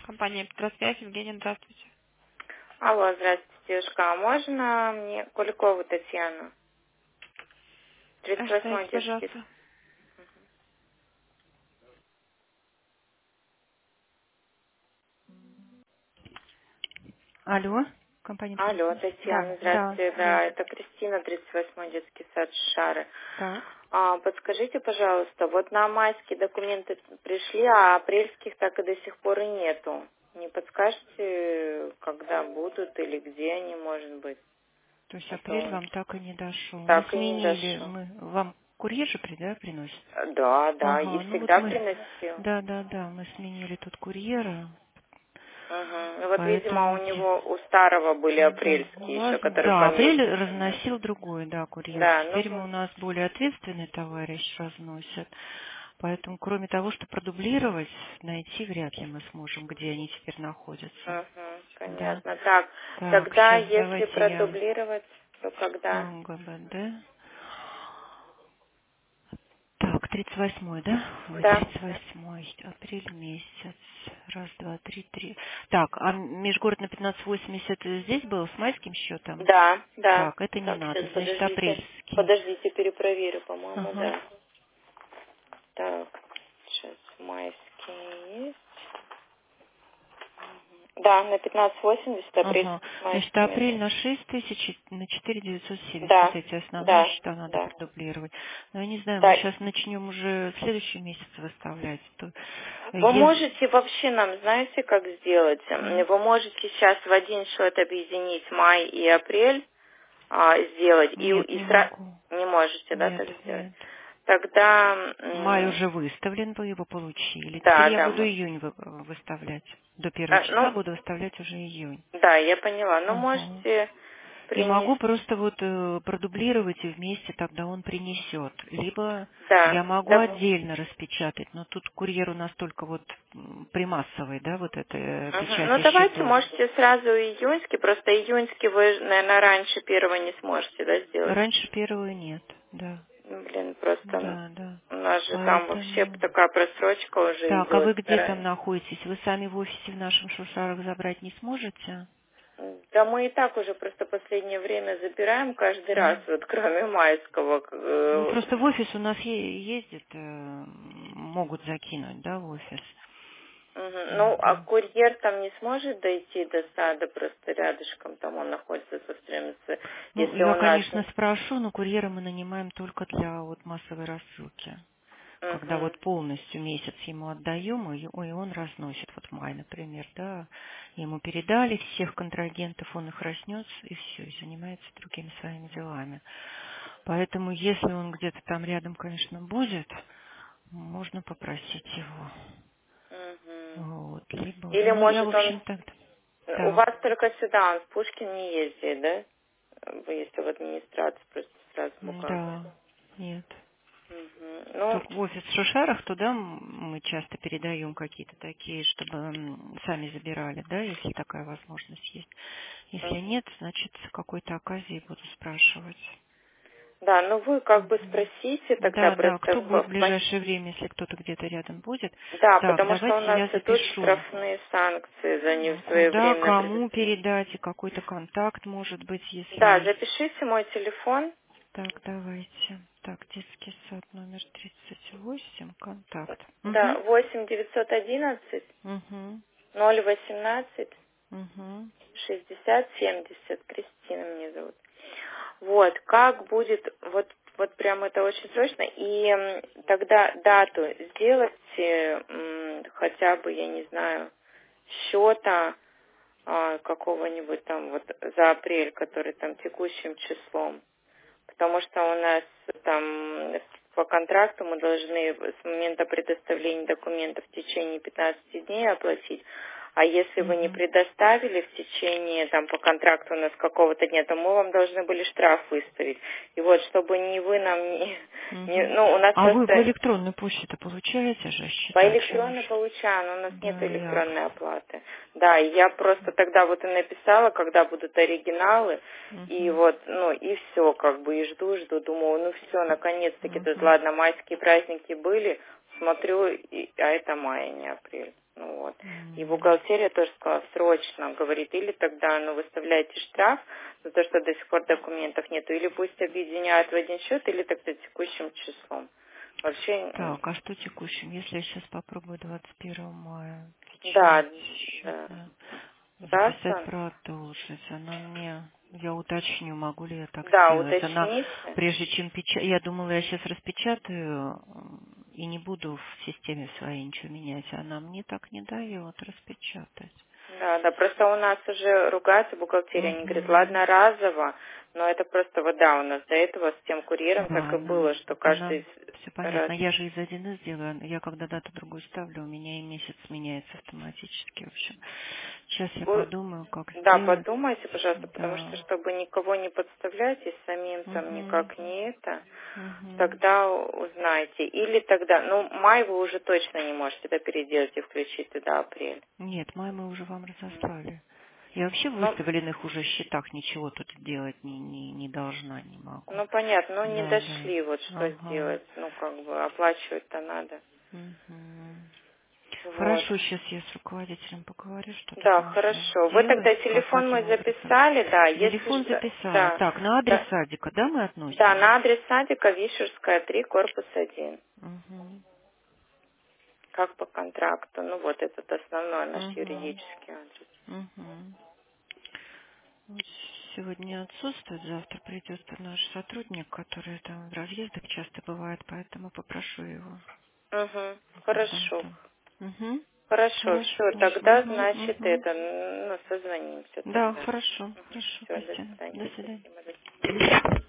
Компания «Петросвязь». Евгения, здравствуйте. Алло, здравствуйте, девушка. А можно мне Куликову Татьяну? 38-й Оставите, детский. пожалуйста. Алло, компания Алло, «Петросвязь». Да, Татьяна, да, здравствуйте. Да, здравствуйте. это Кристина, 38-й детский сад Шары. Так. Подскажите, пожалуйста, вот на майские документы пришли, а апрельских так и до сих пор и нету. Не подскажете, когда будут или где они, может быть? То есть А апрель то вам так и не дошел. Мы так и не сменили, дошел. вам курьер же приносит? Да, да, и Ага, ну вот всегда мы, приносил. да, мы сменили тут курьера, Угу. Ну вот, видимо, у поэтому, него у старого были да, у апрельские еще, вас, которые да, по апрель месяцу. разносил другой, да, курьер. Да, ну Теперь мы вот. у нас более ответственный товарищ разносит. Поэтому, кроме того, что продублировать, найти вряд ли мы сможем, где они теперь находятся. Угу, Да. понятно. Так, Так, тогда, сейчас если давайте я продублировать, то когда? ГБД. Так, 38-й, да? Вы Да, 38-й, апрель месяц. Раз, два, три. Так, а межгород на 1580 здесь был с майским счетом? да, да. Так, это не Так, надо, сейчас, значит, подождите. апрельский. Подождите, перепроверю, по-моему, Ага. да. Так, сейчас майские есть. Да, на 1580 Ага. апрельский с Значит, майскими. апрель на 6000, на 4970. Вот Да, эти основные да, счета надо да. продублировать. Но я не знаю, мы Да, сейчас начнем уже следующий месяц выставлять. То, вы если... можете вообще нам, знаете, как сделать? Вы можете сейчас в один счет объединить май и апрель, сделать, Нет, не могу. не можете, да, Нет, так сделать? нет. Тогда, Май уже выставлен, вы его получили. Теперь да, я да, буду июнь выставлять. До 1 числа ну, буду выставлять уже июнь. да, я поняла. Ну, Ага. можете И могу принести, просто вот продублировать и вместе тогда он принесет. Либо да, я могу да. отдельно распечатать, но тут курьер у нас только вот примассовый, да, вот это Мгм. Ну, печати давайте, счетов. можете сразу июньский, просто июньский вы, наверное, раньше первого не сможете, да, сделать? Раньше первого нет, да. Ну, блин, просто Да, да. у нас же там вообще Поэтому... такая просрочка уже Так, а вы идет. где там находитесь? Вы сами в офисе в нашем Шушарах забрать не сможете? Да мы и так уже просто последнее время забираем каждый раз, М. вот кроме майского. Ну, просто в офис у нас ездит, могут закинуть, да, в офис. Мгм. Ну, а Мгм. курьер там не сможет дойти до сада, просто рядышком там он находится со стремится, Ну, если я, он наш... конечно, спрошу, но курьера мы нанимаем только для вот массовой рассылки. Когда Угу. вот полностью месяц ему отдаем, и он разносит, вот май, например, да, ему передали всех контрагентов, он их разнес, и все, и занимается другими своими делами. Поэтому, если он где-то там рядом, конечно, будет, можно попросить его. Угу. Вот, либо, Или ну, я, в может он... общем, так, У так, вас только сюда, он в Пушкин не ездит, да? Вы если в администрацию просто сразу да, указываете. нет. Угу. Ну, Только в офис в Шушарах туда мы часто передаем какие-то такие, чтобы сами забирали, да, если такая возможность есть. Если угу. нет, значит, с какой-то оказии буду спрашивать. Да, ну вы как бы Мгм. спросите тогда Да, да, просто кто будет в ближайшее время, если кто-то где-то рядом будет. Да, Так, потому что у давайте нас я идут запишу. штрафные санкции за Куда, несвоевременное кому предоставление. передать, и какой-то контакт, может быть, если Да, есть. запишите мой телефон. Так, давайте. Так, детский сад номер 38, контакт. Да, Угу. 8 911 Угу. 018 Угу. 60 70. Кристина меня зовут. Вот, как будет, вот прям это очень срочно. И тогда дату сделайте хотя бы, я не знаю, счета какого-нибудь там вот за апрель, который там текущим числом. Потому что у нас там по контракту мы должны с момента предоставления документов в течение 15 дней оплатить. А если вы не Угу. предоставили в течение, там, по контракту у нас какого-то дня, то мы вам должны были штраф выставить. И вот, чтобы ни вы нам, Угу. ну, у нас А вы в просто электронной почте получаете же по счета? Чего электронной ж? получаю, но у нас нет Да, электронной оплаты. Да, и я просто тогда вот и написала, когда будут оригиналы, и Угу. вот, ну, и все, как бы, и жду, думаю, ну все, наконец-таки, тут, Угу. ладно, майские праздники были, смотрю, а это май, а не апрель. Ну вот. И бухгалтерия тоже сказала, срочно, говорит, или тогда, выставляйте штраф за то, что до сих пор документов нету, или пусть объединяют в один счет, или тогда текущим числом. Вообще, Так, а что текущим? Если я сейчас попробую 21 мая да, печать, да. да, записать Даша? продолжить, она мне, я уточню, могу ли я так Да, сделать. Она, уточните. прежде чем печатать, я думала, я сейчас распечатаю и не буду в системе своей ничего менять. Она мне так не дает распечатать. Да, да, просто у нас уже ругается бухгалтерия, они говорят, Угу. ладно, разово, но это просто вот, да, у нас до этого с тем курьером так Да, и было, что она, каждый все раз. понятно. Я же из 1С делаю, я когда дату другую ставлю, у меня и месяц меняется автоматически. В общем, сейчас я Вы, подумаю, как да, сделать. подумайте, пожалуйста, потому что, Да. чтобы никого не подставлять и самим там Угу. никак не это, Угу. тогда узнайте. Или тогда, май вы уже точно не можете это переделать и включить туда апрель. Нет, май мы уже вам разослали. Я вообще в Ну, выставленных уже счетах ничего тут делать не должна, не могу. понятно, не Да, да. дошли, вот что Ага. сделать. Оплачивать-то надо. Мгм. Вот. Хорошо, сейчас я с руководителем поговорю, что-то Да, там все хорошо. Вы сделаем. тогда А телефон мой каким образом? записали, да, если Телефон что, записала. да, Так, на адрес да, садика, да, мы да, относим? на адрес садика Вишерская, 3, корпус 1, Угу. как по контракту. Этот основной наш Угу. юридический адрес. Угу. Вот сегодня отсутствует, завтра придет наш сотрудник, который там в разъездах часто бывает, поэтому попрошу его, Угу, когда хорошо. там. Угу. Хорошо, Хорошо. все, тогда, Угу, значит, угу. созвонимся Да, тогда. хорошо, хорошо, Все, до Кристина. До свидания. свидания. Спасибо.